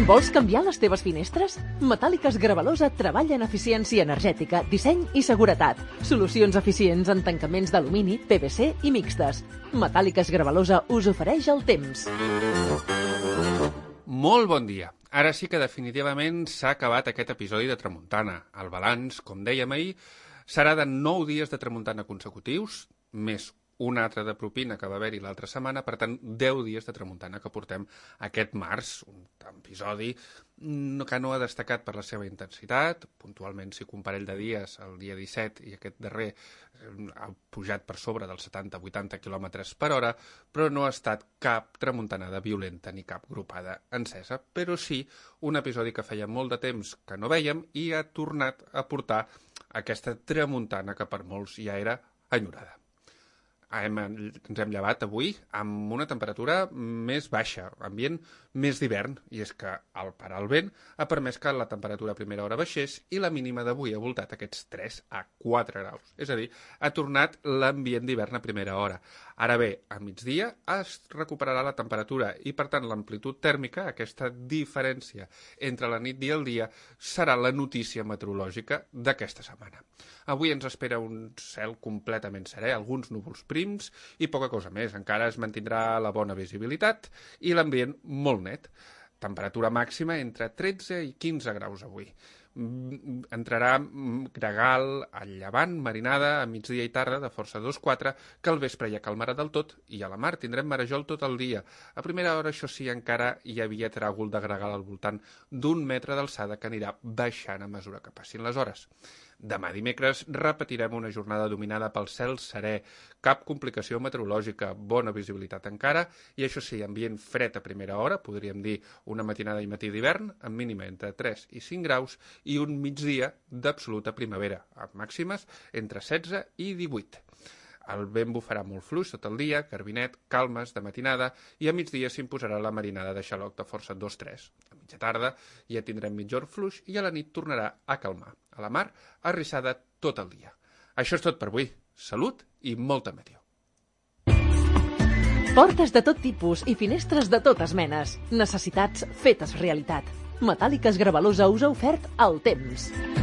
Vols canviar les teves finestres? Metàl·liques Gravalosa treballa en eficiència energètica, disseny i seguretat. Solucions eficients en tancaments d'alumini, PVC i mixtes. Metàl·liques Gravalosa us ofereix el temps. Molt bon dia. Ara sí que definitivament s'ha acabat aquest episodi de Tramuntana. El balanç, com dèiem ahir, serà de 9 dies de Tramuntana consecutius, més un altre de propina que va haver-hi l'altra setmana, per tant, 10 dies de Tramuntana que portem aquest març, un episodi que no ha destacat per la seva intensitat, puntualment sí que un parell de dies, el dia 17 i aquest darrer, ha pujat per sobre dels 70-80 km per hora, però no ha estat cap tramuntanada violenta ni cap grupada encesa, però sí un episodi que feia molt de temps que no vèiem i ha tornat a portar aquesta tramuntana que per molts ja era enyorada. Ens hem llevat avui amb una temperatura més baixa, ambient més d'hivern, i és que al parar el vent ha permès que la temperatura a primera hora baixés i la mínima d'avui ha voltat aquests 3 a 4 graus. És a dir, ha tornat l'ambient d'hivern a primera hora. Ara bé, a migdia es recuperarà la temperatura i, per tant, l'amplitud tèrmica, aquesta diferència entre la nit i el dia, serà la notícia meteorològica d'aquesta setmana. Avui ens espera un cel completament serè, alguns núvols prims i poca cosa més. Encara es mantindrà la bona visibilitat i l'ambient molt net. Temperatura màxima entre 13 i 15 graus avui. Entrarà gregal a llevant, marinada, a migdia i tarda, de força 2-4, que al vespre ja calmarà del tot, i a la mar tindrem marejol tot el dia. A primera hora, això sí, encara hi havia tràgol de gregal al voltant d'1 metre d'alçada que anirà baixant a mesura que passin les hores. Demà dimecres repetirem una jornada dominada pel cel serè, cap complicació meteorològica, bona visibilitat encara, i això sí, ambient fred a primera hora, podríem dir una matinada i matí d'hivern, amb mínima entre 3 i 5 graus, i un migdia d'absoluta primavera, amb màximes entre 16 i 18. El vent bufarà molt fluix tot el dia, carbinet, calmes de matinada, i a migdia s'imposarà la marinada de xaloc de força 2-3. A mitja tarda ja tindrem mitjor fluix i a la nit tornarà a calmar. A la mar, arrissada tot el dia. Això és tot per avui. Salut i molta meteor. Portes de tot tipus i finestres de totes menes. Necessitats fetes realitat. Metàl·liques Gravalosa us ha ofert el temps.